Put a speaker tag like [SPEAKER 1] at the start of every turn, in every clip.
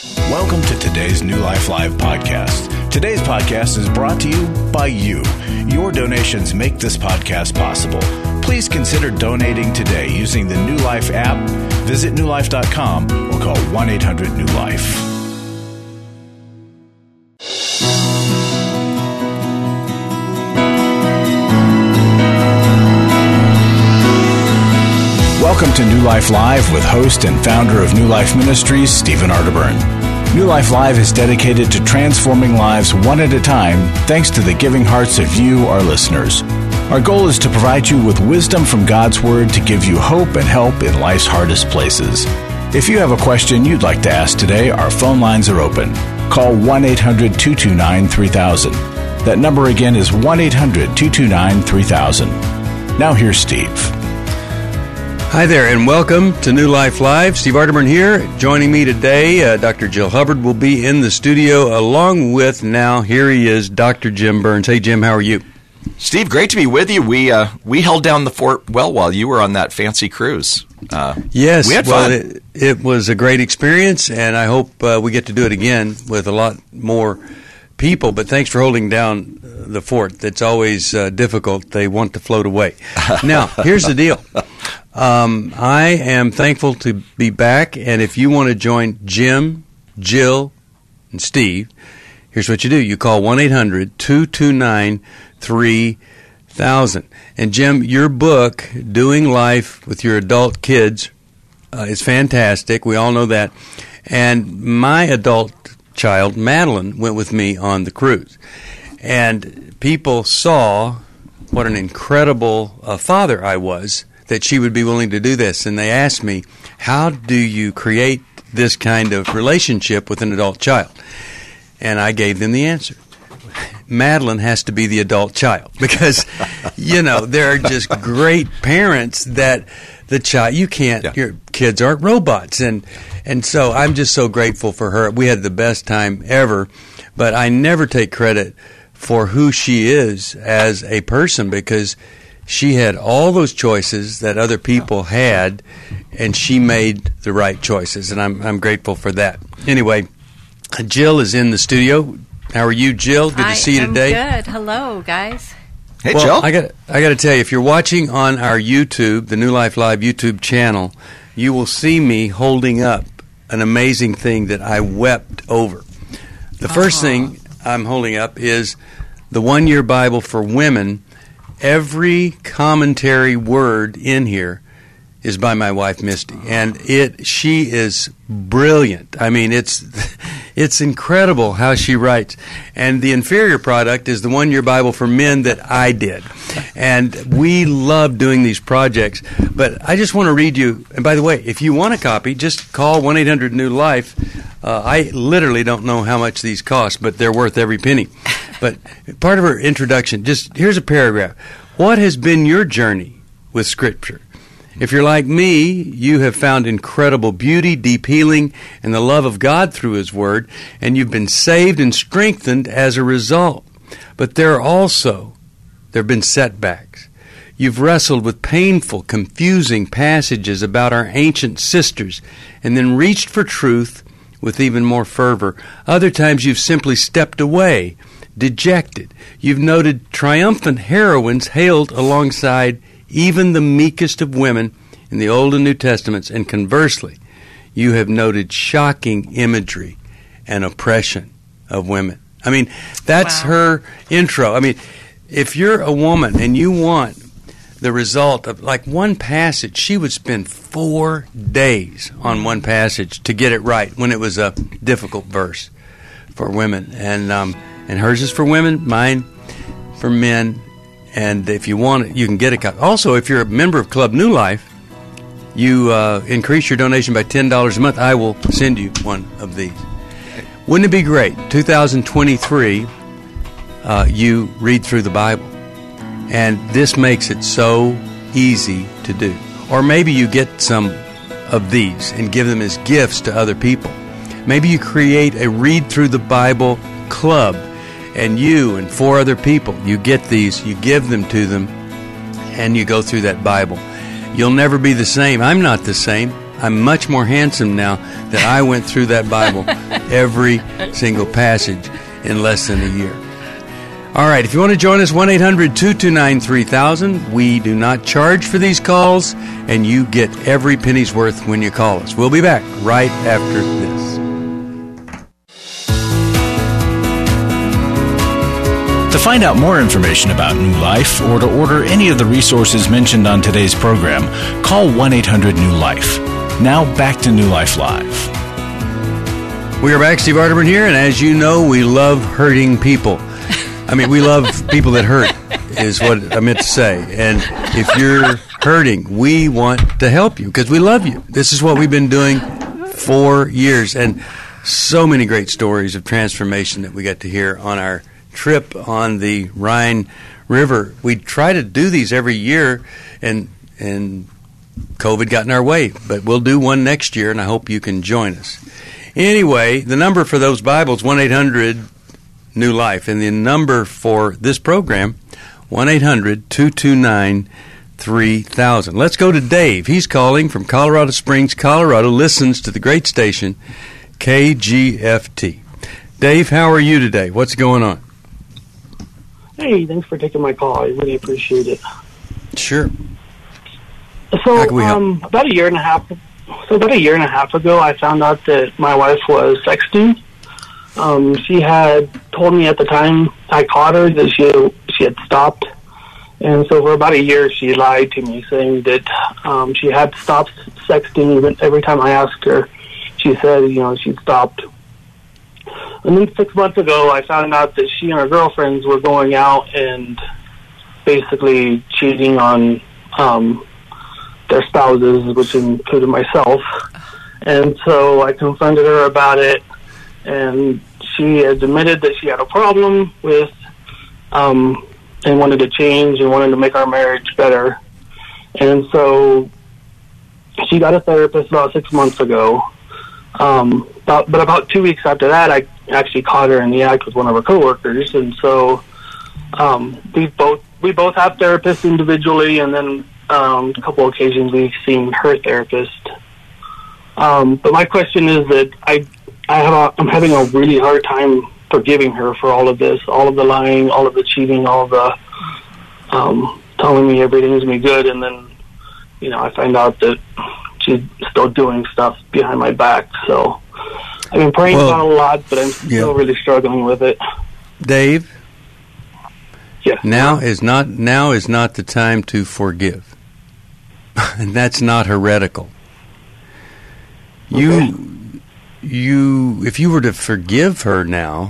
[SPEAKER 1] Welcome to today's New Life Live podcast. Today's podcast is brought to you by you. Your donations make this podcast possible. Please consider donating today using the New Life app. Visit newlife.com or call 1-800-NEW-LIFE. Welcome to New Life Live with host and founder of New Life Ministries, Stephen Arterburn. New Life Live is dedicated to transforming lives one at a time thanks to the giving hearts of you, our listeners. Our goal is to provide you with wisdom from God's Word to give you hope and help in life's hardest places. If you have a question you'd like to ask today, our phone lines are open. Call 1-800-229-3000. That number again is 1-800-229-3000. Now here's Steve.
[SPEAKER 2] Hi there, and welcome to New Life Live. Steve Arterburn here. Joining me today, Dr. Jill Hubbard will be in the studio along with, now, here he is, Dr. Jim Burns. Hey, Jim, how are you?
[SPEAKER 3] Steve, great to be with you. We held down the fort well while you were on that fancy cruise.
[SPEAKER 2] Yes,
[SPEAKER 3] we had fun.
[SPEAKER 2] It was a great experience, and I hope we get to do it again with a lot more people. But thanks for holding down the fort. That's always difficult. They want to float away. Now, here's the deal. I am thankful to be back, and if you want to join Jim, Jill, and Steve, here's what you do. You call 1-800-229-3000. And Jim, your book, Doing Life with Your Adult Kids, is fantastic. We all know that. And my adult child, Madeline, went with me on the cruise. And people saw what an incredible father I was, that she would be willing to do this. And they asked me, how do you create this kind of relationship with an adult child? And I gave them the answer. Madeline has to be the adult child because, you know, they're just great parents that the child, you can't, your kids aren't robots. And so I'm just so grateful for her. We had the best time ever, but I never take credit for who she is as a person because she had all those choices that other people had, and she made the right choices, and I'm grateful for that. Anyway, Jill is in the studio. How are you, Jill? Good to see you today.
[SPEAKER 4] I'm good. Hello, guys.
[SPEAKER 3] Hey,
[SPEAKER 2] Jill.
[SPEAKER 3] Jill.
[SPEAKER 2] I got to tell you, if you're watching on our YouTube, the New Life Live YouTube channel, you will see me holding up an amazing thing that I wept over. The first thing I'm holding up is the 1-Year Bible for Women. Every commentary word in here is by my wife Misty, and she is brilliant. I mean, it's incredible how she writes. And the inferior product is the 1-Year Bible for Men that I did, and we love doing these projects. But I just want to read you. And by the way, if you want a copy, just call 1-800-NEW-LIFE. I literally don't know how much these cost, but they're worth every penny. But part of her introduction, just here's a paragraph. What has been your journey with Scripture? If you're like me, you have found incredible beauty, deep healing, and the love of God through His Word, and you've been saved and strengthened as a result. But there have been setbacks. You've wrestled with painful, confusing passages about our ancient sisters, and then reached for truth with even more fervor. Other times you've simply stepped away, dejected. You've noted triumphant heroines hailed alongside even the meekest of women in the Old and New Testaments, and conversely, you have noted shocking imagery and oppression of women. I mean, that's her intro. I mean, if you're a woman and you want the result of like one passage, she would spend 4 days on one passage to get it right when it was a difficult verse for women. And hers is for women, mine for men. And if you want it, you can get a copy. Also, if you're a member of Club New Life, you increase your donation by $10 a month, I will send you one of these. Wouldn't it be great? 2023, you read through the Bible. And this makes it so easy to do. Or maybe you get some of these and give them as gifts to other people. Maybe you create a Read Through the Bible club, and you and 4 other people, you get these, you give them to them, and you go through that Bible. You'll never be the same. I'm not the same. I'm much more handsome now that I went through that Bible, every single passage, in less than a year. All right, if you want to join us, 1-800-229-3000. We do not charge for these calls, and you get every penny's worth when you call us. We'll be back right after this.
[SPEAKER 1] To find out more information about New Life or to order any of the resources mentioned on today's program, call 1-800-NEW-LIFE. Now back to New Life Live.
[SPEAKER 2] We are back. Steve Arterburn here, and as you know, we love hurting people. I mean, we love people that hurt, is what I meant to say. And if you're hurting, we want to help you because we love you. This is what we've been doing for years, and so many great stories of transformation that we got to hear on our trip on the Rhine River. We try to do these every year, and COVID got in our way, but we'll do one next year, and I hope you can join us. Anyway, the number for those Bibles, 1-800-NEW-LIFE, and the number for this program, 1-800-229-3000. Let's go to Dave. He's calling from Colorado Springs, Colorado, listens to the great station, KGFT. Dave, how are you today? What's going on?
[SPEAKER 4] Hey, thanks for taking my call. I really appreciate it.
[SPEAKER 2] Sure.
[SPEAKER 4] So, about a year and a half ago, I found out that my wife was sexting. She had told me at the time I caught her that she had stopped, and so for about a year she lied to me, saying that she had stopped sexting. Even every time I asked her, she said, she'd stopped. And then 6 months ago, I found out that she and her girlfriends were going out and basically cheating on their spouses, which included myself. And so I confronted her about it, and she admitted that she had a problem with and wanted to change and wanted to make our marriage better. And so she got a therapist about 6 months ago. But about 2 weeks after that, I actually caught her in the act with one of her coworkers, and so we both have therapists individually, and then a couple occasions we've seen her therapist. But my question is that I'm having a really hard time forgiving her for all of this, all of the lying, all of the cheating, all of the telling me everything's me good, and then I find out that she's still doing stuff behind my back. So I've been praying about it a lot, but I'm still really struggling with it.
[SPEAKER 2] Dave?
[SPEAKER 4] Yes.
[SPEAKER 2] Now is not the time to forgive. And that's not heretical.
[SPEAKER 4] Okay.
[SPEAKER 2] If you were to forgive her now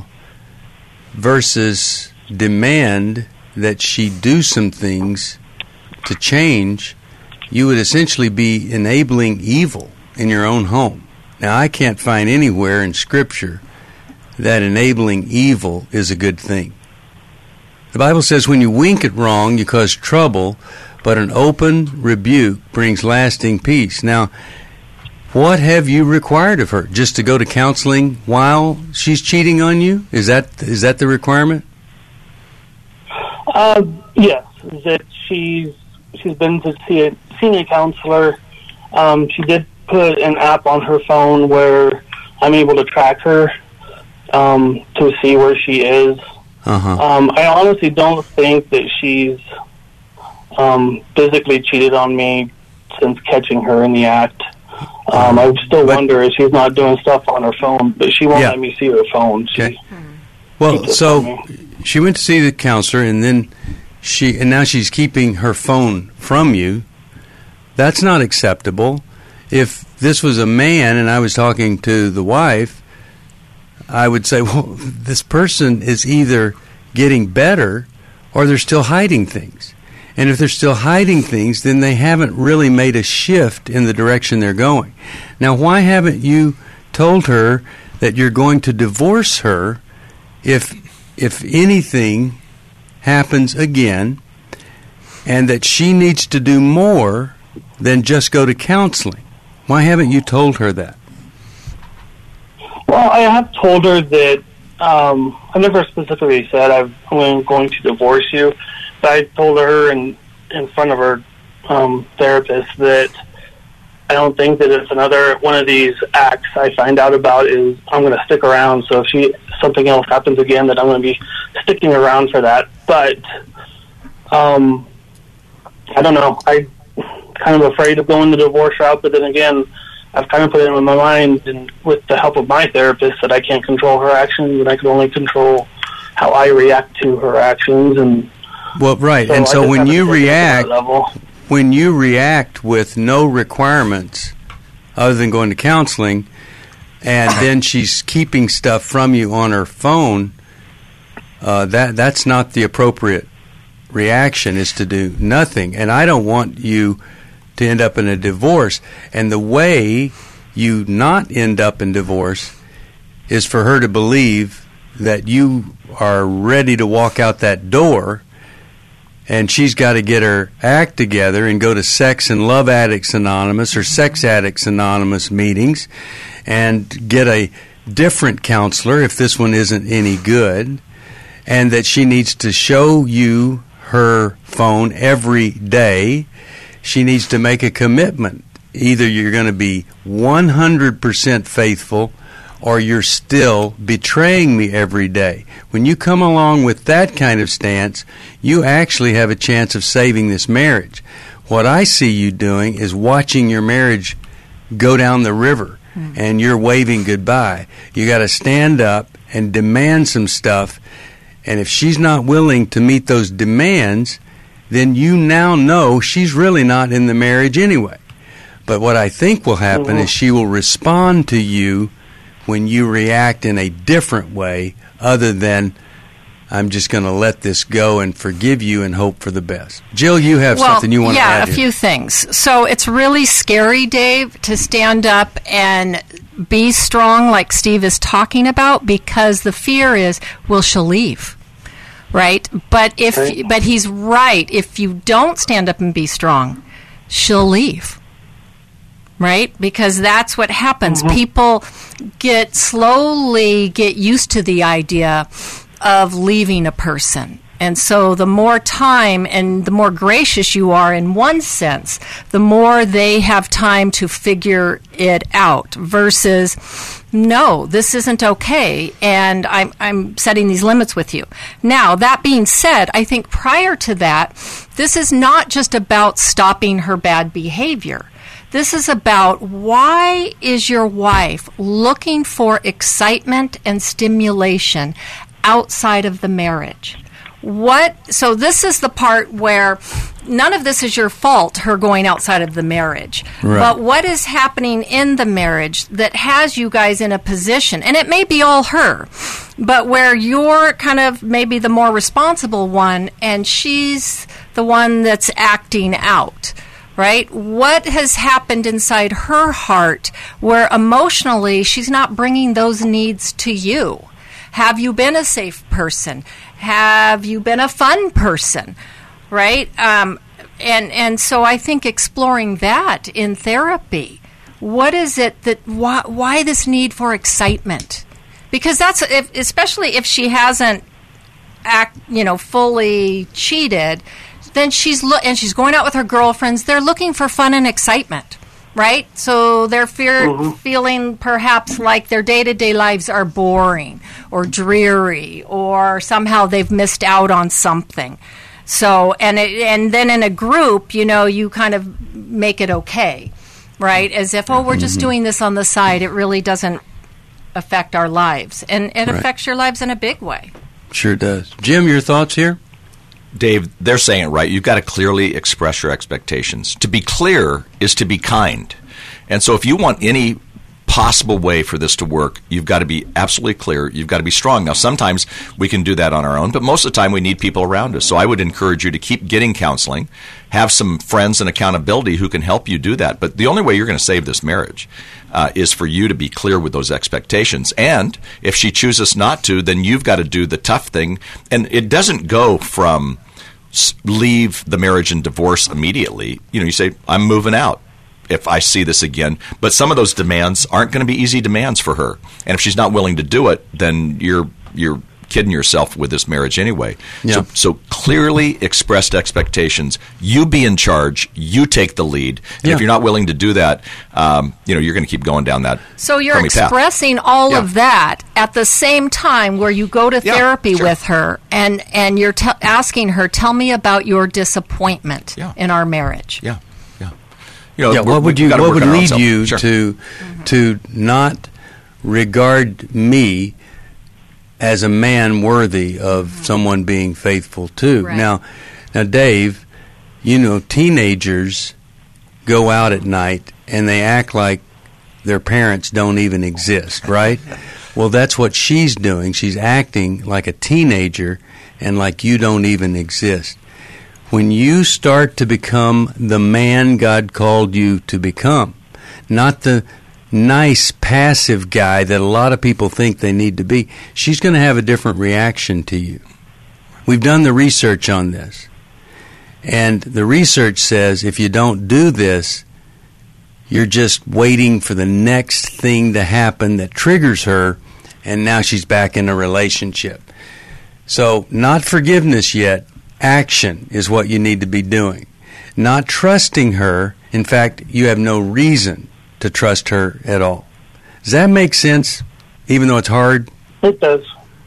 [SPEAKER 2] versus demand that she do some things to change, you would essentially be enabling evil in your own home. Now, I can't find anywhere in Scripture that enabling evil is a good thing. The Bible says when you wink at wrong, you cause trouble, but an open rebuke brings lasting peace. Now, what have you required of her? Just to go to counseling while she's cheating on you? Is that the requirement?
[SPEAKER 4] Yes, that she's been to see a counselor. She did put an app on her phone where I'm able to track her to see where she is. I honestly don't think that she's physically cheated on me since catching her in the act. I still wonder if she's not doing stuff on her phone, but she won't let me see her phone.
[SPEAKER 2] So she went to see the counselor, and then now she's keeping her phone from you. That's not acceptable. If this was a man and I was talking to the wife, I would say, well, this person is either getting better or they're still hiding things. And if they're still hiding things, then they haven't really made a shift in the direction they're going. Now, why haven't you told her that you're going to divorce her if anything happens again, and that she needs to do more than just go to counseling? Why haven't you told her that?
[SPEAKER 4] Well, I have told her that I never specifically said I'm going to divorce you, but I told her in front of her therapist that I don't think that if another one of these acts I find out about is I'm going to stick around. So if something else happens again, that I'm going to be sticking around for that. But I don't know. I'm kind of afraid of going the divorce route, but then again, I've kind of put it in my mind, and with the help of my therapist, that I can't control her actions, and I can only control how I react to her actions. And
[SPEAKER 2] right. And so when you react with no requirements other than going to counseling, and then she's keeping stuff from you on her phone, that's not the appropriate reaction, is to do nothing. And I don't want you to end up in a divorce. And the way you not end up in divorce is for her to believe that you are ready to walk out that door, and she's got to get her act together and go to Sex and Love Addicts Anonymous or Sex Addicts Anonymous meetings and get a different counselor if this one isn't any good, and that she needs to show you her phone every day. She needs to make a commitment. Either you're going to be 100% faithful, or you're still betraying me every day. When you come along with that kind of stance, you actually have a chance of saving this marriage. What I see you doing is watching your marriage go down the river, and you're waving goodbye. You got to stand up and demand some stuff, and if she's not willing to meet those demands, then you now know she's really not in the marriage anyway. But what I think will happen is she will respond to you when you react in a different way, other than, I'm just going to let this go and forgive you and hope for the best. Jill, you have something you want to add
[SPEAKER 5] Yeah, a few things. So it's really scary, Dave, to stand up and be strong like Steve is talking about, because the fear is, well, she'll leave. Right? But he's right. If you don't stand up and be strong, she'll leave. Right? Because that's what happens. People slowly get used to the idea of leaving a person. And so the more time and the more gracious you are in one sense, the more they have time to figure it out, versus, no, this isn't okay, and I'm setting these limits with you. Now, that being said, I think prior to that, this is not just about stopping her bad behavior. This is about, why is your wife looking for excitement and stimulation outside of the marriage? So this is the part where none of this is your fault, her going outside of the marriage. Right. But what is happening in the marriage that has you guys in a position, and it may be all her, but where you're kind of maybe the more responsible one and she's the one that's acting out, right? What has happened inside her heart where emotionally she's not bringing those needs to you? Have you been a safe person? Have you been a fun person? Right? And so I think exploring that in therapy. What is it that, why this need for excitement? Because that's, especially if she hasn't fully cheated, then she's going out with her girlfriends. They're looking for fun and excitement. Right? So they're feeling perhaps like their day-to-day lives are boring or dreary, or somehow they've missed out on something. So, and then in a group, you kind of make it okay, right? As if, we're just doing this on the side. It really doesn't affect our lives. And it affects your lives in a big way.
[SPEAKER 2] Sure does. Jim, your thoughts here?
[SPEAKER 3] Dave, they're saying it right. You've got to clearly express your expectations. To be clear is to be kind. And so if you want any possible way for this to work, you've got to be absolutely clear. You've got to be strong. Now, sometimes we can do that on our own, but most of the time we need people around us. So I would encourage you to keep getting counseling, have some friends and accountability who can help you do that. But the only way you're going to save this marriage is for you to be clear with those expectations. And if she chooses not to, then you've got to do the tough thing. And it doesn't go from leave the marriage and divorce immediately. You say, I'm moving out if I see this again. But some of those demands aren't going to be easy demands for her. And if she's not willing to do it, then you're kidding yourself with this marriage anyway.
[SPEAKER 2] Yeah.
[SPEAKER 3] So clearly expressed expectations. You be in charge. You take the lead. And if you're not willing to do that, you're going to keep going down that.
[SPEAKER 5] So you're expressing all of that at the same time where you go to therapy with her, and you're asking her, tell me about your disappointment in our marriage.
[SPEAKER 3] Yeah.
[SPEAKER 2] What would lead you to not regard me as a man worthy of someone being faithful to?
[SPEAKER 5] Right.
[SPEAKER 2] Now, Dave, teenagers go out at night and they act like their parents don't even exist, right? Well, that's what she's doing. She's acting like a teenager and like you don't even exist. When you start to become the man God called you to become, not the nice, passive guy that a lot of people think they need to be, she's going to have a different reaction to you. We've done the research on this. And the research says if you don't do this, you're just waiting for the next thing to happen that triggers her, and now she's back in a relationship. So, not forgiveness yet. Action is what you need to be doing. Not trusting her. In fact, you have no reason to trust her at all. Does that make sense, even though it's hard?
[SPEAKER 4] It does.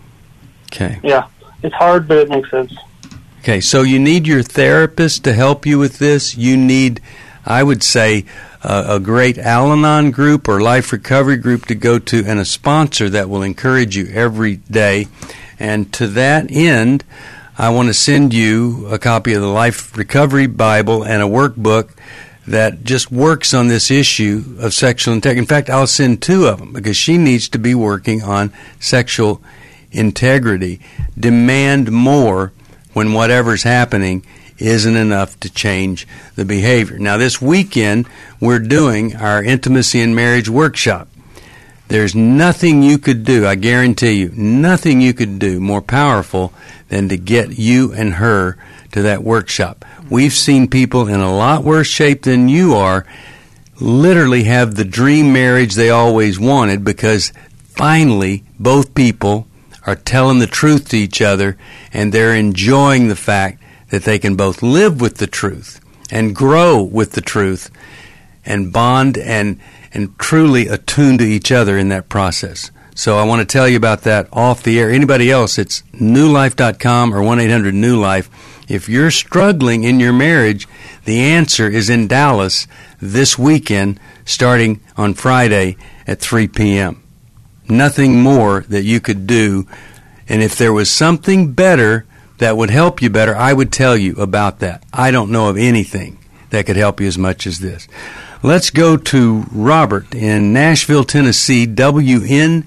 [SPEAKER 2] Okay.
[SPEAKER 4] Yeah, it's hard, but it makes sense.
[SPEAKER 2] Okay, so you need your therapist to help you with this. You need, I would say, a great Al-Anon group or life recovery group to go to, and a sponsor that will encourage you every day. And to that end, I want to send you a copy of the Life Recovery Bible and a workbook that just works on this issue of sexual integrity. In fact, I'll send 2 of them because she needs to be working on sexual integrity. Demand more when whatever's happening isn't enough to change the behavior. Now, this weekend, we're doing our Intimacy in Marriage workshop. There's nothing you could do, I guarantee you, nothing you could do more powerful than to get you and her to that workshop. We've seen people in a lot worse shape than you are literally have the dream marriage they always wanted because finally both people are telling the truth to each other and they're enjoying the fact that they can both live with the truth and grow with the truth and bond and truly attune to each other in that process. So I want to tell you about that off the air. Anybody else, it's newlife.com or 1-800-NEW-LIFE. If you're struggling in your marriage, the answer is in Dallas this weekend starting on Friday at 3 p.m. Nothing more that you could do. And if there was something better that would help you better, I would tell you about that. I don't know of anything that could help you as much as this. Let's go to Robert in Nashville, Tennessee, WNQM.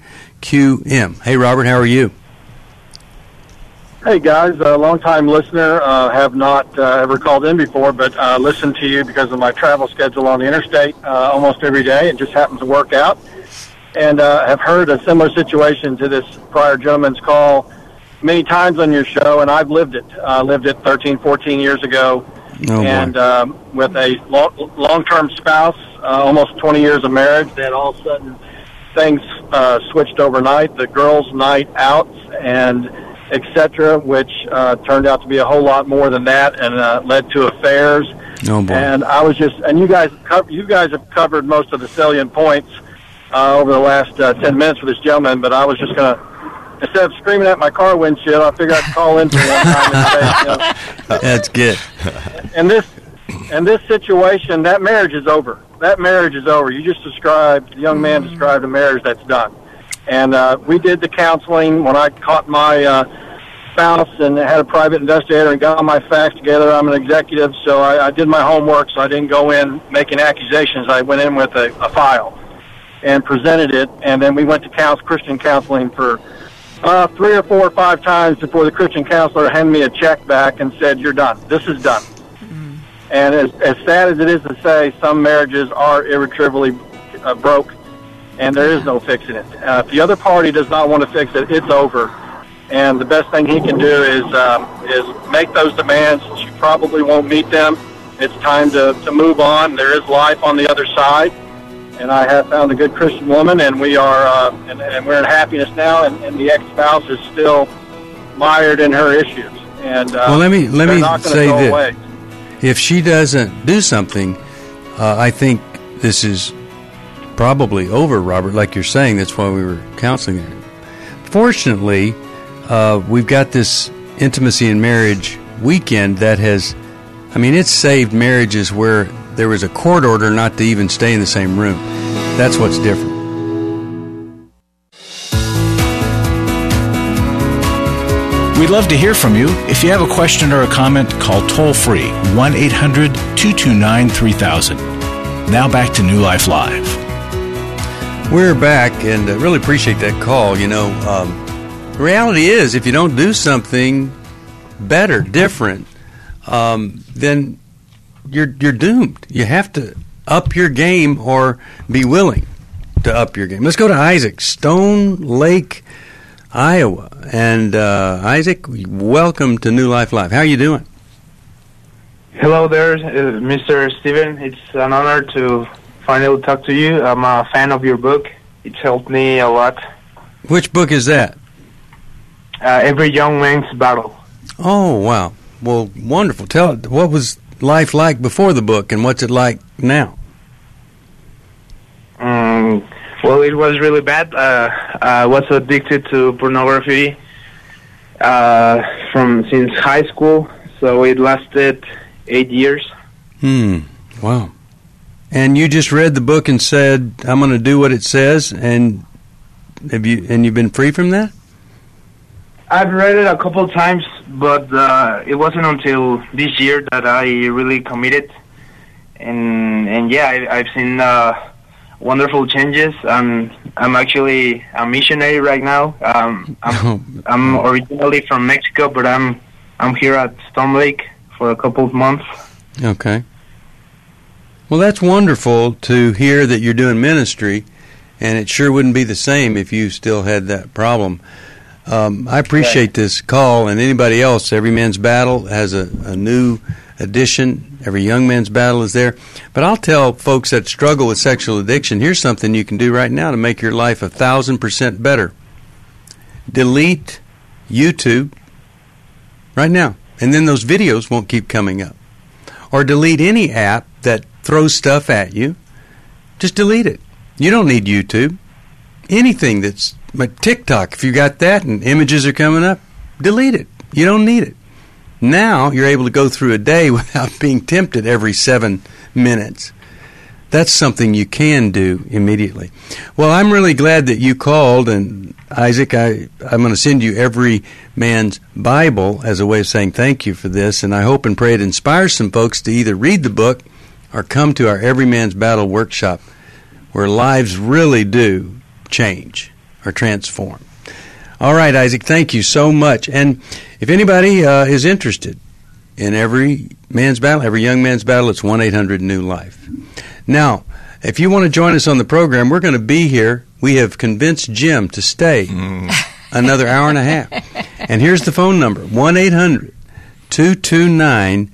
[SPEAKER 2] Hey, Robert, how are you?
[SPEAKER 6] Hey, guys, a long-time listener. Have not ever called in before, but listen to you because of my travel schedule on the interstate almost every day. It just happens to work out. And have heard a similar situation to this prior gentleman's call many times on your show, and I've lived it. Lived it 13, 14 years ago. And with a long-term spouse, almost 20 years of marriage, then all of a sudden things switched overnight, the girls' night out and etc., which turned out to be a whole lot more than that and led to affairs.
[SPEAKER 2] Oh, boy.
[SPEAKER 6] And I was just, and you guys have covered most of the salient points over the last 10 minutes with this gentleman, but I was just going to, instead of screaming at my car windshield, I figured I'd call in for one time and say,
[SPEAKER 2] That's good.
[SPEAKER 6] In this situation, that marriage is over. That marriage is over. You just described, the young man described a marriage that's done. And we did the counseling when I caught my spouse and had a private investigator and got my facts together. I'm an executive, so I did my homework, so I didn't go in making accusations. I went in with a file and presented it, and then we went to Christian counseling for 3 or 4 or 5 times before the Christian counselor handed me a check back and said, "You're done. This is done." Mm-hmm. And as sad as it is to say, some marriages are irretrievably broke, and there is no fixing it. If the other party does not want to fix it, it's over. And the best thing he can do is make those demands. She probably won't meet them. It's time to move on. There is life on the other side. And I have found a good Christian woman, and we are and we're in happiness now. And the ex-spouse is still mired in her issues. And
[SPEAKER 2] well, let me say
[SPEAKER 6] this.
[SPEAKER 2] Away. If she doesn't do something, I think this is probably over, Robert, like you're saying. That's why we were counseling her. Fortunately, we've got this Intimacy in Marriage weekend that has, it's saved marriages where there was a court order not to even stay in the same room. That's what's different.
[SPEAKER 1] We'd love to hear from you. If you have a question or a comment, call toll-free 1-800-229-3000. Now back to New Life Live.
[SPEAKER 2] We're back, and really appreciate that call. The reality is, if you don't do something better, different, then you're doomed. You have to up your game or be willing to up your game. Let's go to Isaac, Stone Lake, Iowa. And Isaac, welcome to New Life Live. How are you doing?
[SPEAKER 7] Hello there, Mr. Steven. It's an honor to finally talk to you. I'm a fan of your book. It's helped me a lot.
[SPEAKER 2] Which book is that?
[SPEAKER 7] Every Young Man's Battle.
[SPEAKER 2] Oh, wow. Well, wonderful. Tell what was life like before the book, and what's it like now?
[SPEAKER 7] Well, it was really bad. I was addicted to pornography since high school, so it lasted 8 years.
[SPEAKER 2] Wow. And you just read the book and said, "I'm going to do what it says," and you've been free from that?
[SPEAKER 7] I've read it a couple of times, but it wasn't until this year that I really committed. And yeah, I've seen wonderful changes. I'm actually a missionary right now. I'm originally from Mexico, but I'm here at Storm Lake for a couple of months.
[SPEAKER 2] Okay. Well, that's wonderful to hear that you're doing ministry, and it sure wouldn't be the same if you still had that problem. I appreciate this call, and anybody else. Every Man's Battle has a new edition. Every Young Man's Battle is there. But I'll tell folks that struggle with sexual addiction, here's something you can do right now to make your life 1,000% better. Delete YouTube right now, and then those videos won't keep coming up. Or delete any app that throws stuff at you. Just delete it. You don't need YouTube. Anything that's like TikTok, if you got that and images are coming up, delete it. You don't need it. Now you're able to go through a day without being tempted every 7 minutes. That's something you can do immediately. Well, I'm really glad that you called, and Isaac, I'm going to send you Every Man's Bible as a way of saying thank you for this, and I hope and pray it inspires some folks to either read the book or come to our Every Man's Battle workshop, where lives really do change or transform. All right, Isaac, thank you so much. And if anybody is interested in Every Man's Battle, Every Young Man's Battle, it's 1-800-NEW-LIFE. Now, if you want to join us on the program, we're going to be here. We have convinced Jim to stay another hour and a half. And here's the phone number, 1-800-229-3000.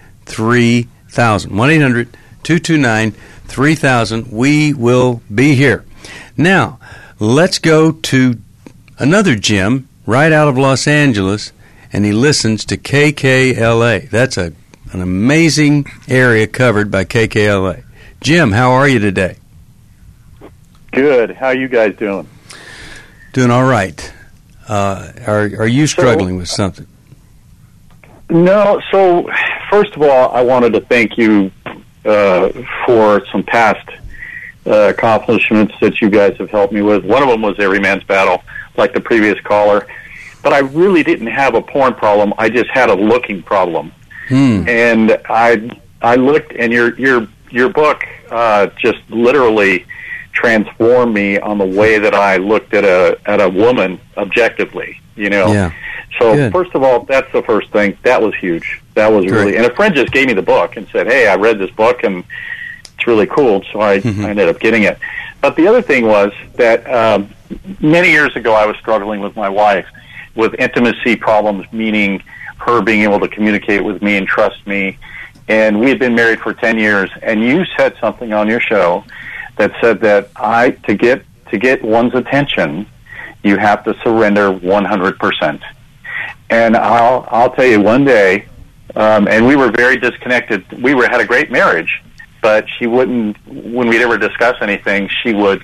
[SPEAKER 2] 1-800-229-3000. We will be here. Now, let's go to another Jim right out of Los Angeles, and he listens to KKLA. That's an amazing area covered by KKLA. Jim, how are you today?
[SPEAKER 8] Good. How are you guys doing?
[SPEAKER 2] Doing all right. Are you struggling with something?
[SPEAKER 8] No. So, first of all, I wanted to thank you for some past accomplishments that you guys have helped me with. One of them was Every Man's Battle, like the previous caller. But I really didn't have a porn problem. I just had a looking problem. And I looked, and your book just literally transformed me on the way that I looked at a woman objectively.
[SPEAKER 2] Yeah.
[SPEAKER 8] So
[SPEAKER 2] Good.
[SPEAKER 8] First of all, that's the first thing. That was huge. That was really. And a friend just gave me the book and said, "Hey, I read this book and it's really cool." So I ended up getting it. But the other thing was that many years ago, I was struggling with my wife with intimacy problems, meaning her being able to communicate with me and trust me. And we had been married for 10 years. And you said something on your show that said that to get one's attention, you have to surrender 100%. And I'll tell you, one day, and we were very disconnected. We had a great marriage, but she wouldn't, when we'd ever discuss anything, she would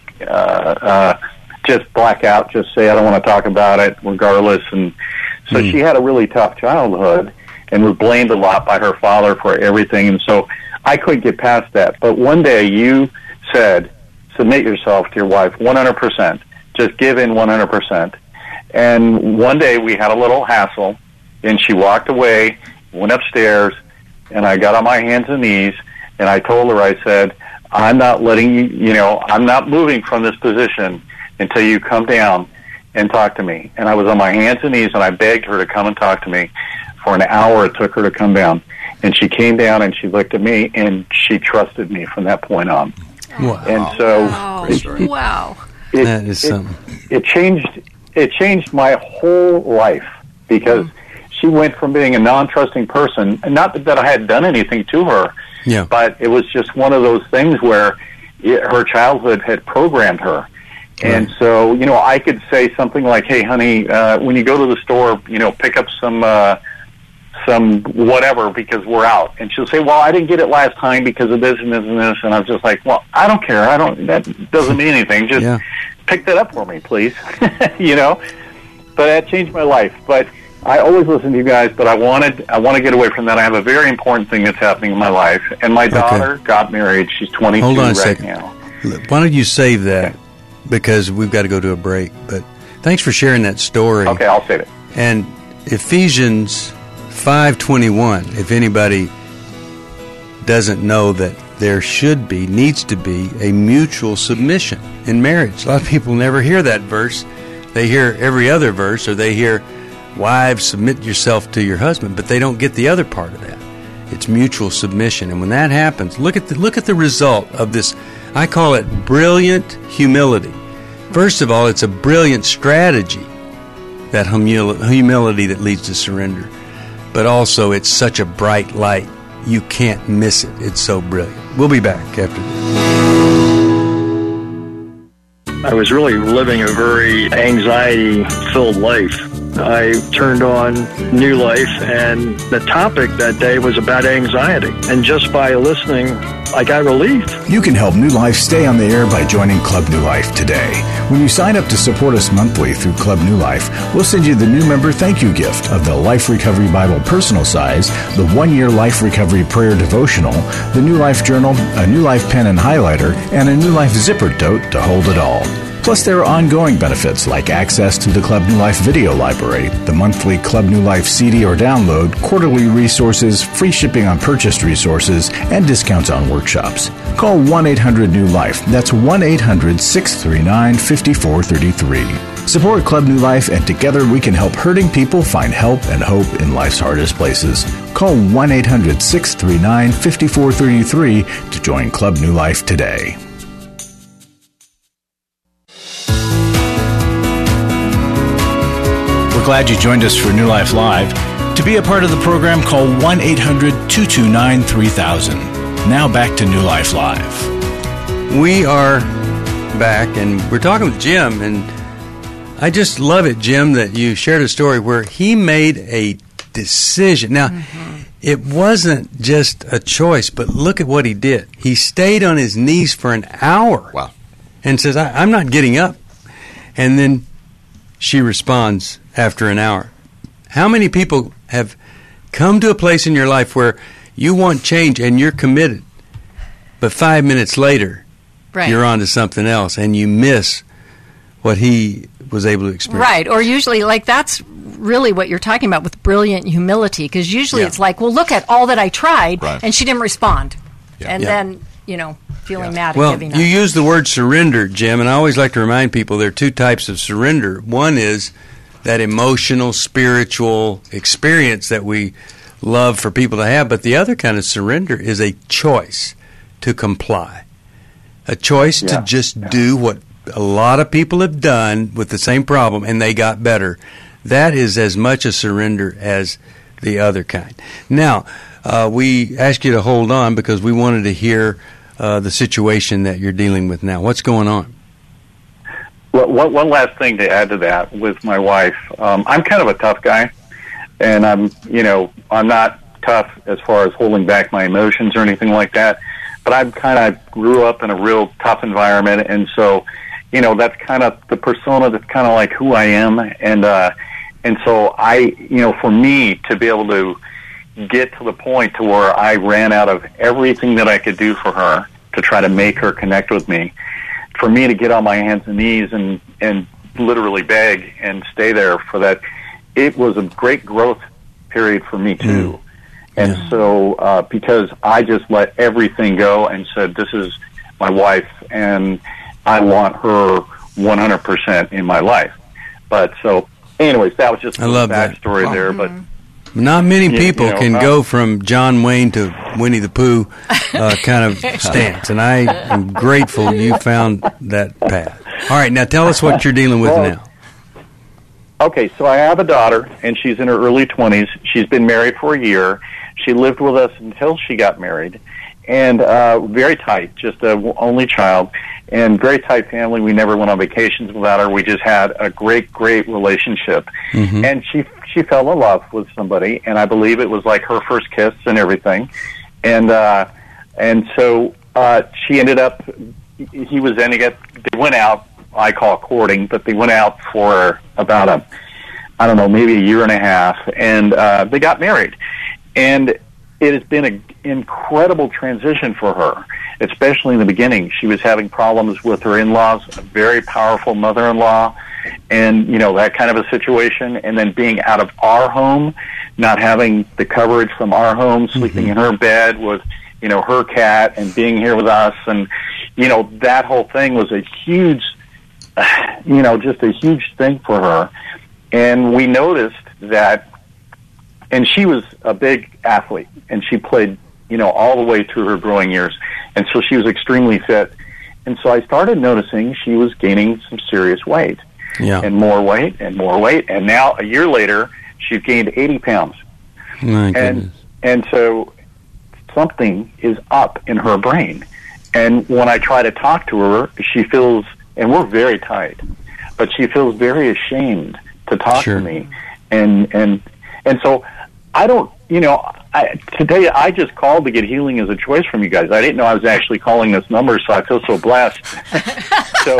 [SPEAKER 8] just black out, just say, I don't want to talk about it, regardless. And so she had a really tough childhood and was blamed a lot by her father for everything. And so I couldn't get past that. But one day you said, submit yourself to your wife 100%. Just give in 100%. And one day we had a little hassle, and she walked away, went upstairs, and I got on my hands and knees, and I told her, I said, I'm not letting you, I'm not moving from this position until you come down and talk to me. And I was on my hands and knees, and I begged her to come and talk to me. For an hour it took her to come down. And she came down, and she looked at me, and she trusted me from that point on.
[SPEAKER 2] Wow.
[SPEAKER 8] And so...
[SPEAKER 5] Wow.
[SPEAKER 2] That is something.
[SPEAKER 8] It changed my whole life, because she went from being a non-trusting person, and not that I had done anything to her, but it was just one of those things where her childhood had programmed her. And so, I could say something like, hey, honey, when you go to the store, pick up some whatever, because we're out. And she'll say, well, I didn't get it last time because of this and this and this. And I was just like, well, I don't care. That doesn't mean anything. Just pick that up for me, please. But that changed my life. But I always listen to you guys, but I want to get away from that. I have a very important thing that's happening in my life. And my daughter got married. She's 22
[SPEAKER 2] Hold on a
[SPEAKER 8] right
[SPEAKER 2] second.
[SPEAKER 8] now.
[SPEAKER 2] Why don't you save that, because we've got to go to a break. But thanks for sharing that story.
[SPEAKER 8] Okay, I'll save it.
[SPEAKER 2] And Ephesians 5:21, if anybody doesn't know that there needs to be a mutual submission in marriage. A lot of people never hear that verse. They hear every other verse, or they hear, wives, submit yourself to your husband, but they don't get the other part of that. It's mutual submission. And when that happens, look at the result of this. I call it brilliant humility. First of all, it's a brilliant strategy, that humility that leads to surrender. But also, it's such a bright light. You can't miss it. It's so brilliant. We'll be back after this.
[SPEAKER 9] I was really living a very anxiety-filled life. I turned on New Life, and the topic that day was about anxiety. And just by listening, I got relief.
[SPEAKER 1] You can help New Life stay on the air by joining Club New Life today. When you sign up to support us monthly through Club New Life, we'll send you the new member thank you gift of the Life Recovery Bible personal size, the 1-year Life Recovery Prayer Devotional, the New Life Journal, a New Life pen and highlighter, and a New Life zipper tote to hold it all. Plus, there are ongoing benefits like access to the Club New Life video library, the monthly Club New Life CD or download, quarterly resources, free shipping on purchased resources, and discounts on workshops. Call 1-800-NEW-LIFE. That's 1-800-639-5433. Support Club New Life, and together we can help hurting people find help and hope in life's hardest places. Call 1-800-639-5433 to join Club New Life today. Glad you joined us for New Life Live. To be a part of the program, call 1-800-229-3000. Now back to New Life Live.
[SPEAKER 2] We are back, and we're talking with Jim, and I just love it, Jim, that you shared a story where he made a decision. Now, it wasn't just a choice, but look at what he did. He stayed on his knees for an hour.
[SPEAKER 3] Wow.
[SPEAKER 2] And says, I'm not getting up. And then she responds after an hour. How many people have come to a place in your life where you want change and you're committed, but 5 minutes later, you're on to something else and you miss what he was able to experience?
[SPEAKER 5] Right, or usually, that's really what you're talking about with brilliant humility, because usually it's like, well, look at all that I tried, and she didn't respond. And then, feeling mad and giving up.
[SPEAKER 2] You use the word surrender, Jim, and I always like to remind people there are two types of surrender. One is that emotional, spiritual experience that we love for people to have, but the other kind of surrender is a choice to comply, a choice to just do what a lot of people have done with the same problem, and they got better. That is as much a surrender as the other kind. Now, we ask you to hold on because we wanted to hear the situation that you're dealing with now. What's going on?
[SPEAKER 8] Well, one last thing to add to that with my wife. I'm kind of a tough guy. and I'm not tough as far as holding back my emotions or anything like that. But I grew up in a real tough environment, and so, that's kind of the persona that's kind of like who I am, and so for me to be able to get to the point to where I ran out of everything that I could do for her to try to make her connect with me, for me to get on my hands and knees and literally beg and stay there for that, it was a great growth period for me too. And so, because I just let everything go and said, this is my wife and I want her 100% in my life. But so, anyways, that was just a backstory there. But
[SPEAKER 2] not many people can go from John Wayne to Winnie the Pooh kind of stance, and I am grateful you found that path. All right, now tell us what you're dealing with now.
[SPEAKER 8] Okay, so I have a daughter, and she's in her early 20s. She's been married for a year. She lived with us until she got married, and very tight, just an only child, and very tight family. We never went on vacations without her. We just had a great, great relationship. Mm-hmm. And she fell in love with somebody, and I believe it was like her first kiss and everything. And so she ended up, he was ending it, they went out, I call courting, but they went out for about maybe a year and a half, and they got married. And it has been an incredible transition for her, especially in the beginning. She was having problems with her in-laws, a very powerful mother-in-law, and, that kind of a situation. And then being out of our home, not having the coverage from our home, sleeping in her bed with, her cat and being here with us. And, that whole thing was a huge, just a huge thing for her. And we noticed that, and she was a big athlete, and she played, all the way through her growing years. And so she was extremely fit. And so I started noticing she was gaining some serious weight. Yeah. And more weight and more weight. And now, a year later, she's gained 80 pounds.
[SPEAKER 2] My goodness.
[SPEAKER 8] And so something is up in her brain. And when I try to talk to her, she feels, and we're very tight, but she feels very ashamed to talk to me. And so I don't, today I just called to get healing as a choice from you guys. I didn't know I was actually calling this number, so I feel so blessed. So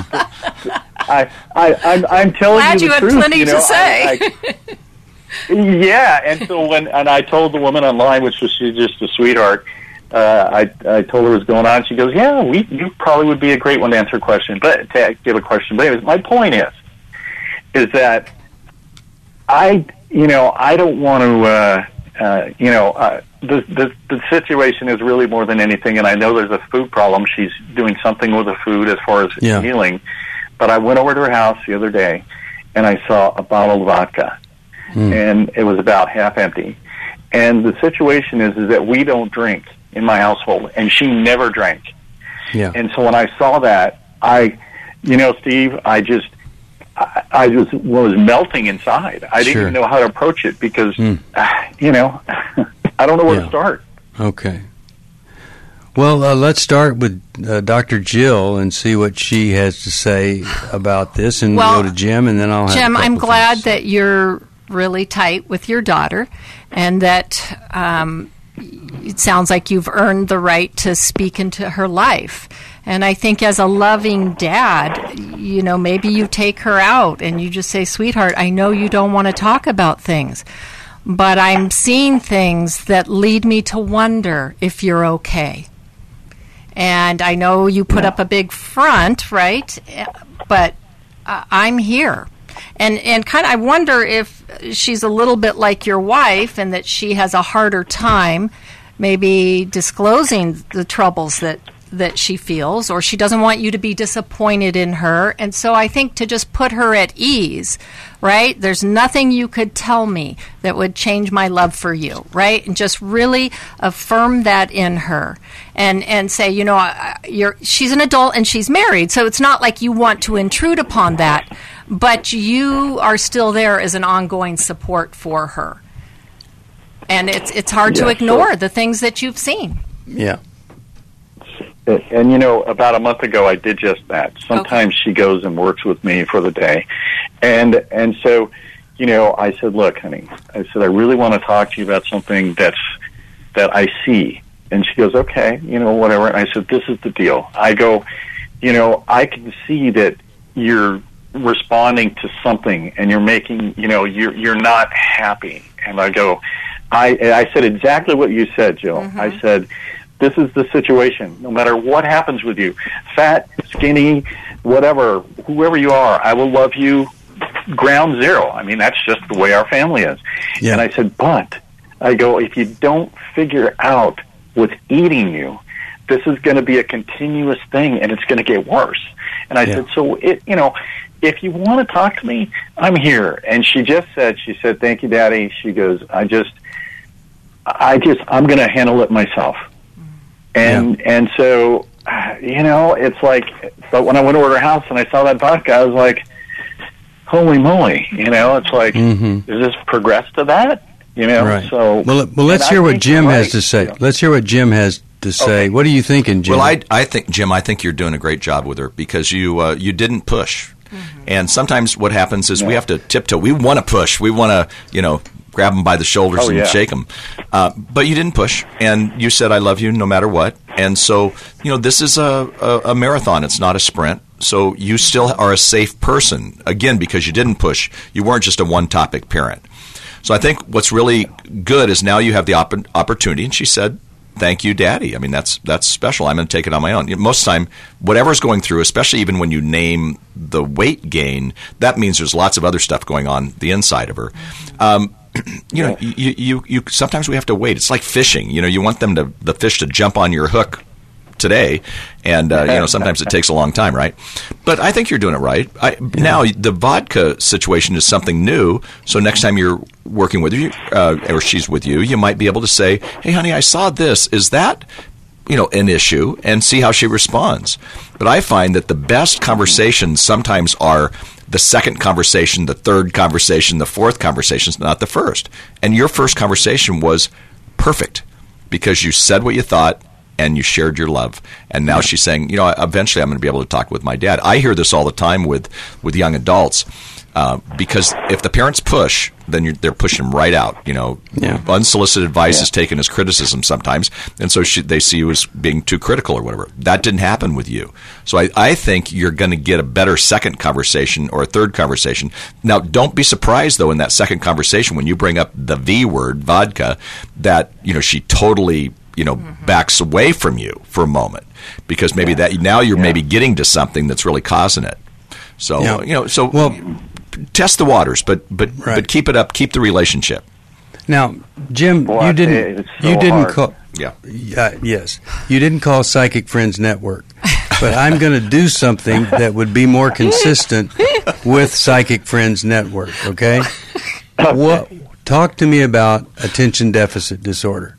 [SPEAKER 8] I'm telling
[SPEAKER 5] Glad
[SPEAKER 8] you the
[SPEAKER 5] had
[SPEAKER 8] truth.
[SPEAKER 5] Plenty to say.
[SPEAKER 8] Yeah, and so when I told the woman online, which was she's just a sweetheart, I told her what's going on. She goes, "Yeah, you probably would be a great one to answer a question, but to give a question." But anyways, my point is that I don't want to. The situation is really more than anything, and I know there's a food problem. She's doing something with the food as far as healing. But I went over to her house the other day, and I saw a bottle of vodka, and it was about half empty. And the situation is that we don't drink in my household, and she never drank.
[SPEAKER 2] Yeah.
[SPEAKER 8] And so when I saw that, Steve, I just was melting inside. I didn't even know how to approach it because, I don't know where to start.
[SPEAKER 2] Okay. Well, let's start with Dr. Jill and see what she has to say about this, and we'll go to Jim, and then I'll have
[SPEAKER 5] Jim,
[SPEAKER 2] a
[SPEAKER 5] I'm glad
[SPEAKER 2] things.
[SPEAKER 5] that you're really tight with your daughter, and that it sounds like you've earned the right to speak into her life. And I think as a loving dad, maybe you take her out and you just say, "Sweetheart, I know you don't want to talk about things, but I'm seeing things that lead me to wonder if you're okay. And I know you put up a big front, right? But I'm here." And kind of, I wonder if she's a little bit like your wife, and that she has a harder time maybe disclosing the troubles that she feels, or she doesn't want you to be disappointed in her. And so I think to just put her at ease, right? There's nothing you could tell me that would change my love for you, right? And just really affirm that in her, and say, she's an adult and she's married, so it's not like you want to intrude upon that, but you are still there as an ongoing support for her. And it's hard to ignore the things that you've seen.
[SPEAKER 2] Yeah.
[SPEAKER 8] And, about a month ago, I did just that. Sometimes she goes and works with me for the day. And so, I said, look, honey, I said, I really want to talk to you about something that I see. And she goes, okay, whatever. And I said, this is the deal. I go, I can see that you're responding to something and you're making, you're not happy. And I go, I said exactly what you said, Jill. Mm-hmm. I said, this is the situation. No matter what happens with you, fat, skinny, whatever, whoever you are, I will love you ground zero. I mean, that's just the way our family is. Yeah. And I said, but I go, if you don't figure out what's eating you, this is going to be a continuous thing and it's going to get worse. And I said, so if you want to talk to me, I'm here. And she said, thank you, Daddy. She goes, I'm going to handle it myself. And so, it's like, but when I went over to her house and I saw that vodka, I was like, holy moly, it's like, does this progress to that?
[SPEAKER 2] Right.
[SPEAKER 8] So
[SPEAKER 2] well, let's hear what Jim has to say. Let's hear what Jim has to say. Okay. What are you thinking, Jim?
[SPEAKER 3] Well, I think, Jim, you're doing a great job with her because you didn't push. Mm-hmm. And sometimes what happens is we have to tiptoe. We want to push. We want to, grab them by the shoulders and shake them. But you didn't push, and you said, I love you no matter what. And so, this is a marathon. It's not a sprint. So you still are a safe person, again, because you didn't push. You weren't just a one-topic parent. So I think what's really good is now you have the opportunity, and she said, thank you, Daddy. I mean, that's special. I'm going to take it on my own. Most of the time, whatever's going through, especially even when you name the weight gain, that means there's lots of other stuff going on the inside of her. You sometimes we have to wait. It's like fishing. You want the fish to jump on your hook today, and sometimes it takes a long time, right? But I think you're doing it right. Now the vodka situation is something new, so next time you're working with you or she's with you, you might be able to say, hey honey, I saw this, is that an issue, and see how she responds. But I find that the best conversations sometimes are the second conversation, the third conversation, the fourth conversation, not the first. And your first conversation was perfect because you said what you thought and you shared your love. And now she's saying, eventually I'm going to be able to talk with my dad. I hear this all the time with young adults because if the parents push, then they're pushing them right out. Unsolicited advice is taken as criticism sometimes, and so they see you as being too critical or whatever. That didn't happen with you. So I think you're going to get a better second conversation or a third conversation. Now, don't be surprised, though, in that second conversation when you bring up the V word, vodka, that she totally backs away from you for a moment because maybe that now you're maybe getting to something that's really causing it. So test the waters, but keep it up, keep the relationship.
[SPEAKER 2] Now, Jim, you didn't call. Yes, you didn't call Psychic Friends Network, but I'm going to do something that would be more consistent with Psychic Friends Network. Okay. Talk to me about attention deficit disorder.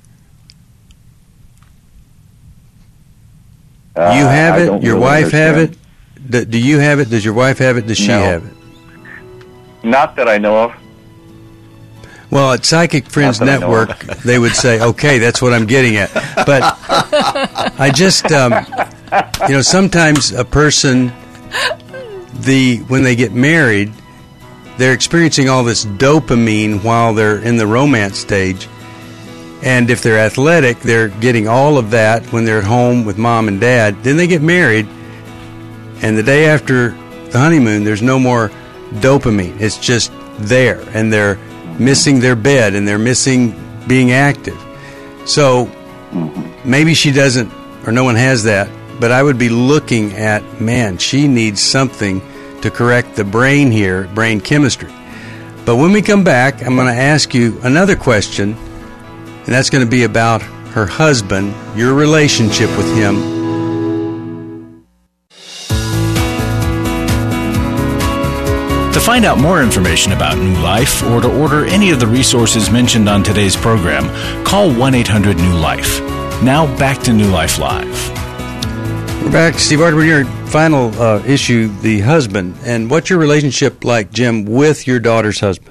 [SPEAKER 2] You have it. Your wife have it. Do you have it? Does your wife have it? Does she have it?
[SPEAKER 8] Not that I know of.
[SPEAKER 2] Well, at Psychic Friends Network, they would say, okay, that's what I'm getting at. But I just, sometimes a person, when they get married, they're experiencing all this dopamine while they're in the romance stage. And if they're athletic, they're getting all of that when they're at home with mom and dad. Then they get married, and the day after the honeymoon, there's no more dopamine. It's just there, and they're missing their bed, and they're missing being active. So maybe she doesn't, or no one has that, but I would be looking at, she needs something to correct the brain here, brain chemistry. But when we come back, I'm going to ask you another question, and that's going to be about her husband, your relationship with him.
[SPEAKER 1] To find out more information about New Life or to order any of the resources mentioned on today's program, call 1-800-NEW-LIFE. Now back to New Life Live.
[SPEAKER 2] We're back. Steve Arterburn, your final issue, the husband. And what's your relationship like, Jim, with your daughter's husband?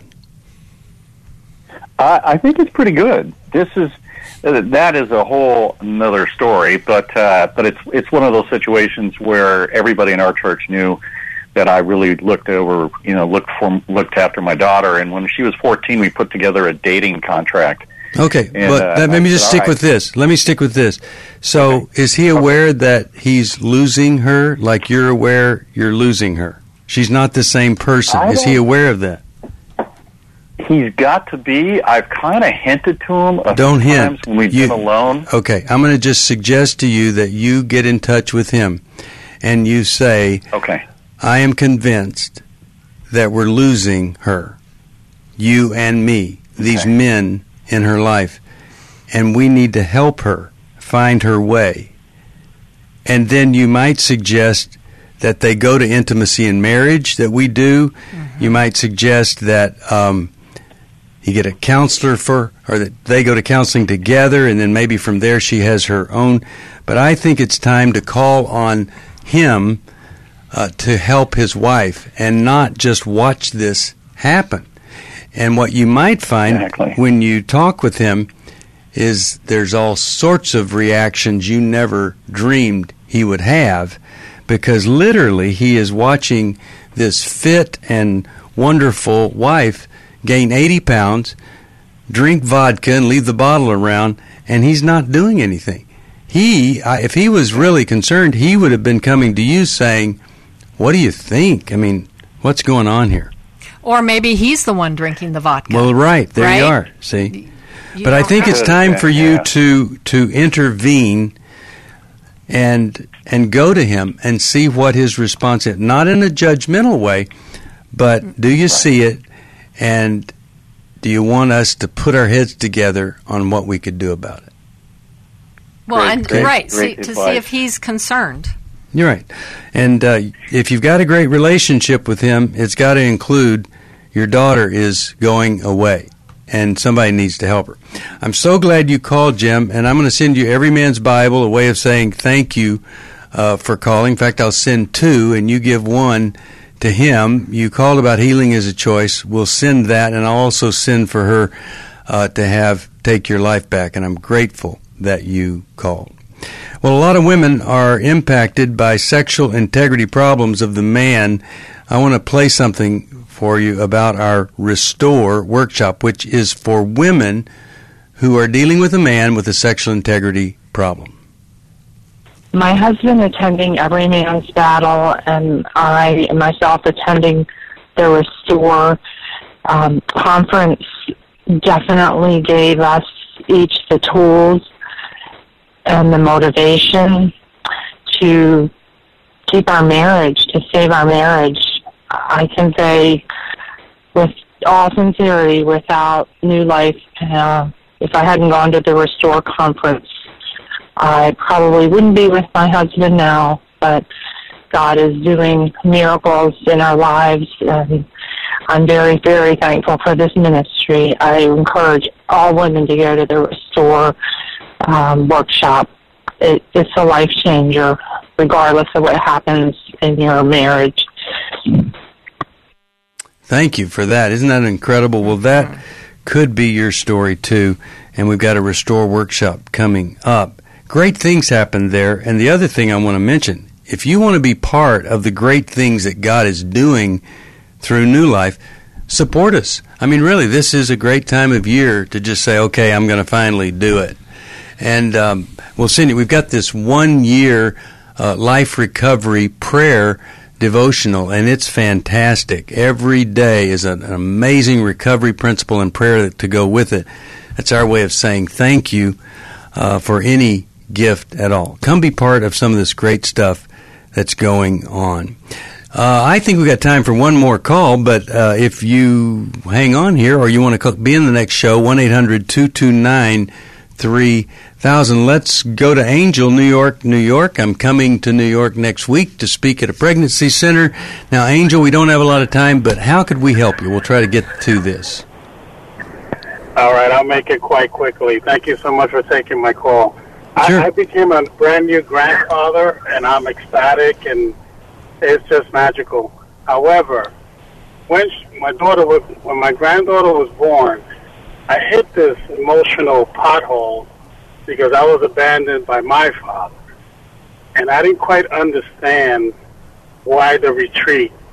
[SPEAKER 8] I think it's pretty good. That is a whole another story, but it's one of those situations where everybody in our church knew that I really looked after my daughter. And when she was 14, we put together a dating contract.
[SPEAKER 2] Okay, but let me just stick with this. Let me stick with this. So, is he aware that he's losing her, like you're aware you're losing her? She's not the same person. Is he aware of that?
[SPEAKER 8] He's got to be. I've kind of hinted to him a
[SPEAKER 2] Don't
[SPEAKER 8] few
[SPEAKER 2] hint.
[SPEAKER 8] times when we've been alone.
[SPEAKER 2] Okay, I'm going to just suggest to you that you get in touch with him and you say,
[SPEAKER 8] okay,
[SPEAKER 2] I am convinced that we're losing her, you and me, these men in her life, and we need to help her find her way. And then you might suggest that they go to intimacy in marriage that we do. Mm-hmm. You might suggest that you get a counselor or that they go to counseling together, and then maybe from there she has her own. But I think it's time to call on him to help his wife and not just watch this happen. And what you might find when you talk with him is there's all sorts of reactions you never dreamed he would have, because literally he is watching this fit and wonderful wife gain 80 pounds, drink vodka and leave the bottle around, and he's not doing anything. If he was really concerned, he would have been coming to you saying, what do you think? I mean, what's going on here?
[SPEAKER 5] Or maybe he's the one drinking the vodka.
[SPEAKER 2] Well, right. There you are. See? But I think it's time for you to intervene and go to him and see what his response is. Not in a judgmental way, but do you see it, and do you want us to put our heads together on what we could do about it?
[SPEAKER 5] Well, see if he's concerned.
[SPEAKER 2] You're right. And if you've got a great relationship with him, it's got to include your daughter is going away, and somebody needs to help her. I'm so glad you called, Jim, and I'm going to send you Every Man's Bible, a way of saying thank you for calling. In fact, I'll send 2, and you give 1 to him. You called about healing as a choice. We'll send that, and I'll also send for her to take your life back, and I'm grateful that you called. Well, a lot of women are impacted by sexual integrity problems of the man. I want to play something for you about our Restore workshop, which is for women who are dealing with a man with a sexual integrity problem.
[SPEAKER 10] My husband attending Every Man's Battle, and I myself attending the Restore conference definitely gave us each the tools and the motivation to keep our marriage, to save our marriage. I can say with all sincerity, without New Life, if I hadn't gone to the Restore conference, I probably wouldn't be with my husband now, but God is doing miracles in our lives, and I'm very, very thankful for this ministry. I encourage all women to go to the Restore workshop. It's a life changer, regardless of what happens in your marriage.
[SPEAKER 2] Thank you for that. Isn't that incredible? Well, that could be your story, too, and we've got a Restore workshop coming up. Great things happen there, and the other thing I want to mention, if you want to be part of the great things that God is doing through New Life, support us. I mean, really, this is a great time of year to just say, okay, I'm going to finally do it. And we'll send you, we've got this 1-year life recovery prayer devotional, and it's fantastic. Every day is an amazing recovery principle and prayer to go with it. That's our way of saying thank you for any gift at all. Come be part of some of this great stuff that's going on. I think we've got time for one more call, but if you hang on here or you want to be in the next show, 1-800-229-3000. Let's go to Angel, New York. I'm coming to New York next week to speak at a pregnancy center. Now, Angel, we don't have a lot of time, but how could we help you? We'll try to get to this.
[SPEAKER 11] All right, I'll make it quite quickly. Thank you so much for taking my call.
[SPEAKER 2] Sure.
[SPEAKER 11] I became a brand new grandfather, and I'm ecstatic, and it's just magical. However, when my granddaughter was born, I hit this emotional pothole because I was abandoned by my father. And I didn't quite understand why the retreat.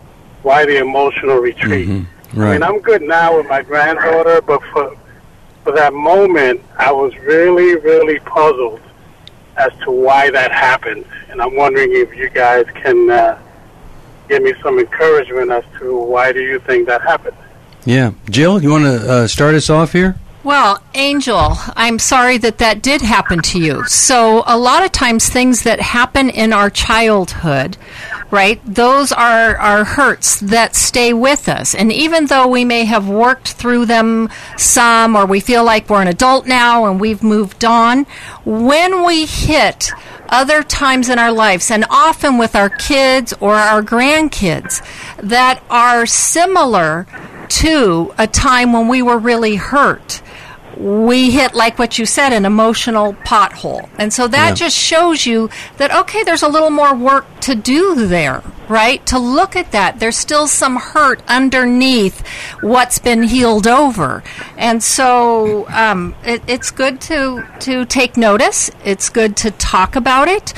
[SPEAKER 11] why the emotional retreat?
[SPEAKER 2] Right.
[SPEAKER 11] I mean, I'm good now with my granddaughter, but for that moment, I was really, really puzzled as to why that happened. And I'm wondering if you guys can give me some encouragement as to why do you think that happened?
[SPEAKER 2] Yeah. Jill, you want to start us off here?
[SPEAKER 5] Well, Angel, I'm sorry that did happen to you. So a lot of times things that happen in our childhood, right, those are hurts that stay with us. And even though we may have worked through them some, or we feel like we're an adult now and we've moved on, when we hit other times in our lives, and often with our kids or our grandkids, that are similar to a time when we were really hurt, we hit, like what you said, an emotional pothole. And so that just shows you that, okay, there's a little more work to do there, right? To look at that. There's still some hurt underneath what's been healed over. And so it's good to take notice. It's good to talk about it,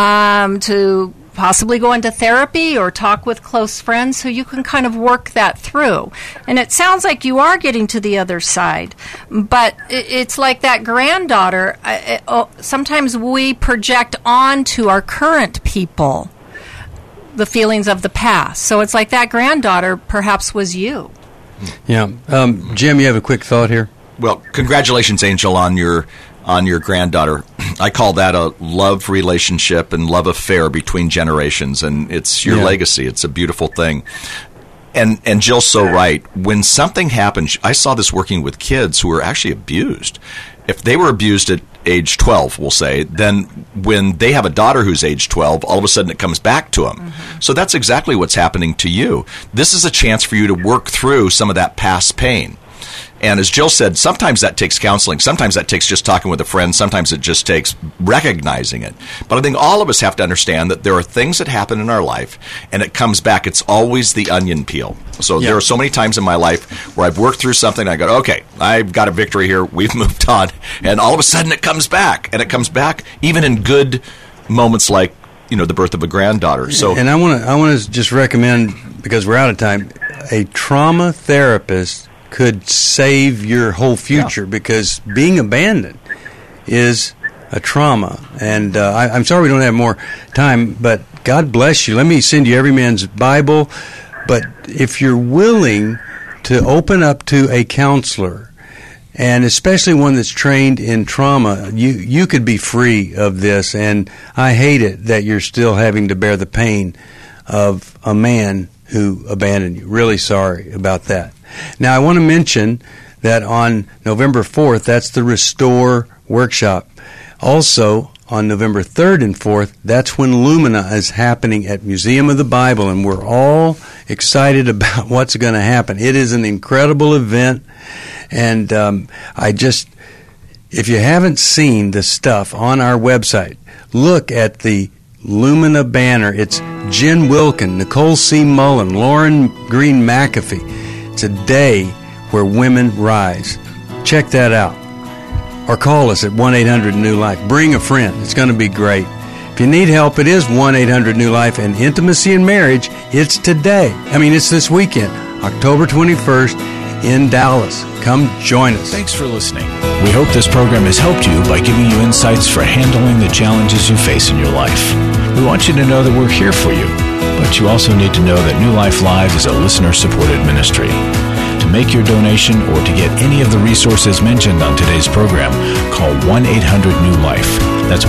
[SPEAKER 5] to possibly go into therapy or talk with close friends so you can kind of work that through. And it sounds like you are getting to the other side, but it's like that granddaughter. Sometimes we project onto our current people the feelings of the past. So it's like that granddaughter perhaps was you.
[SPEAKER 2] Yeah. Jim, you have a quick thought here?
[SPEAKER 3] Well, congratulations, Angel, on your granddaughter. I call that a love relationship and love affair between generations, and it's your legacy. It's a beautiful thing. And Jill's so right. When something happens, I saw this working with kids who were actually abused. If they were abused at age 12, we'll say, then when they have a daughter who's age 12, all of a sudden it comes back to them. Mm-hmm. So that's exactly what's happening to you. This is a chance for you to work through some of that past pain. And as Jill said, sometimes that takes counseling. Sometimes that takes just talking with a friend. Sometimes it just takes recognizing it. But I think all of us have to understand that there are things that happen in our life, and it comes back. It's always the onion peel. So there are so many times in my life where I've worked through something, and I go, okay, I've got a victory here. We've moved on. And all of a sudden it comes back. And it comes back even in good moments like, the birth of a granddaughter. So,
[SPEAKER 2] and I want to just recommend, because we're out of time, a trauma therapist could save your whole future, because being abandoned is a trauma. And I'm sorry we don't have more time, but God bless you. Let me send you Every Man's Bible. But if you're willing to open up to a counselor, and especially one that's trained in trauma, you could be free of this. And I hate it that you're still having to bear the pain of a man who abandoned you. Really sorry about that. Now, I want to mention that on November 4th, that's the Restore Workshop. Also, on November 3rd and 4th, that's when Lumina is happening at Museum of the Bible, and we're all excited about what's going to happen. It is an incredible event, and if you haven't seen the stuff on our website, look at the Lumina banner. It's Jen Wilkin, Nicole C. Mullen, Lauren Green McAfee. It's a day where women rise. Check that out. Or call us at 1-800-NEW-LIFE. Bring a friend. It's going to be great. If you need help, it is 1-800-NEW-LIFE. And Intimacy in Marriage, it's today. It's this weekend, October 21st in Dallas. Come join us.
[SPEAKER 1] Thanks for listening. We hope this program has helped you by giving you insights for handling the challenges you face in your life. We want you to know that we're here for you, but you also need to know that New Life Live is a listener-supported ministry. To make your donation or to get any of the resources mentioned on today's program, call 1-800-NEW-LIFE. That's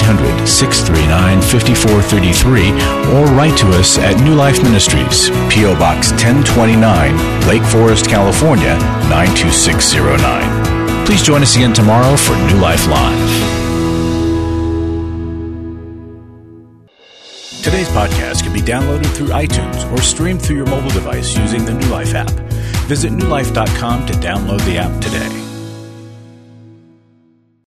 [SPEAKER 1] 1-800-639-5433, or write to us at New Life Ministries, P.O. Box 1029, Lake Forest, California, 92609. Please join us again tomorrow for New Life Live. Today's podcast can be downloaded through iTunes or streamed through your mobile device using the New Life app. Visit newlife.com to download the app today.